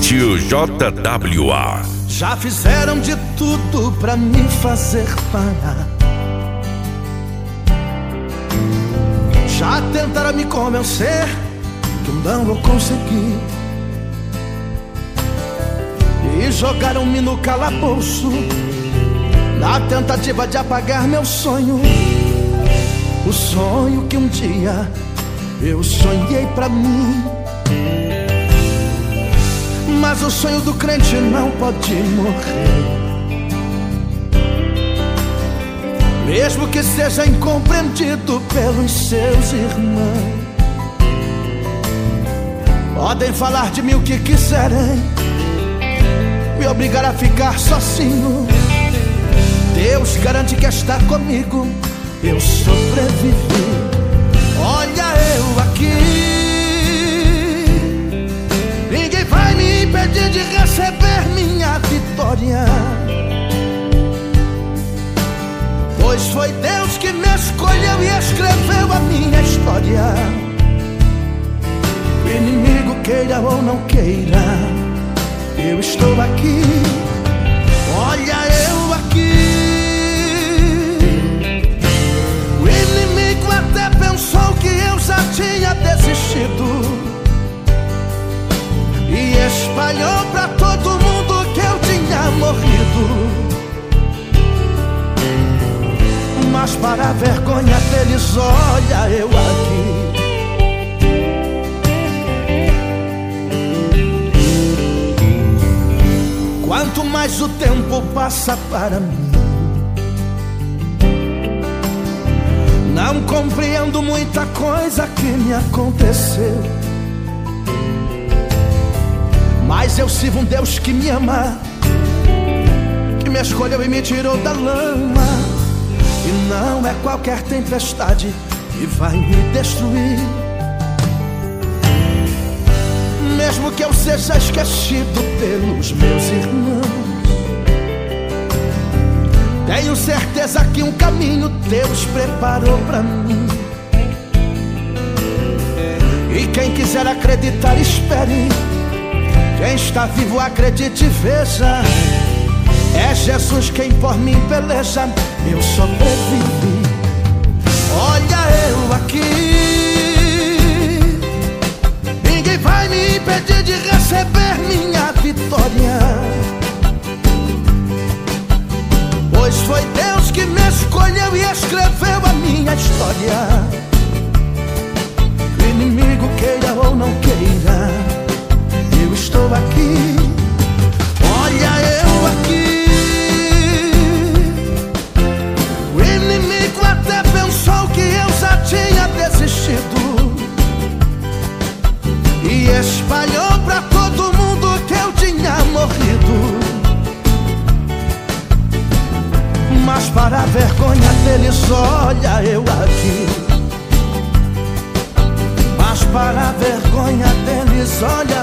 Sítio JWA. Já fizeram de tudo pra me fazer parar. Já tentaram me convencer que eu não vou conseguir, e jogaram-me no calabouço na tentativa de apagar meu sonho. O sonho que um dia eu sonhei pra mim. Mas o sonho do crente não pode morrer, mesmo que seja incompreendido pelos seus irmãos. Podem falar de mim o que quiserem, me obrigar a ficar sozinho. Deus garante que está comigo, eu sobrevivi. Olha eu aqui, ninguém vai me impedir de receber minha vitória, pois foi Deus que me escolheu e escreveu a minha história. O inimigo queira ou não queira, eu estou aqui. Olha eu aqui. O inimigo até pensou que eu já tinha desistido e espalhou pra todo mundo que eu tinha morrido. Mas para a vergonha deles, olha eu aqui. Quanto mais o tempo passa para mim, não compreendo muita coisa que me aconteceu, mas eu sirvo um Deus que me ama, que me escolheu e me tirou da lama. E não é qualquer tempestade que vai me destruir, mesmo que eu seja esquecido pelos meus irmãos. Tenho certeza que um caminho Deus preparou pra mim, e quem quiser acreditar, espere. Quem está vivo, acredite e veja. É Jesus quem por mim peleja, eu sobrevivi. Olha eu aqui, ninguém vai me impedir de receber minha vitória, pois foi Deus que me escolheu e escreveu a minha história. O inimigo queira ou não queira, eu estou aqui. Olha eu aqui. O inimigo até pensou que eu já tinha desistido e espalhou pra todo mundo que eu tinha morrido. Mas para a vergonha deles, olha eu aqui. Mas para a vergonha deles, olha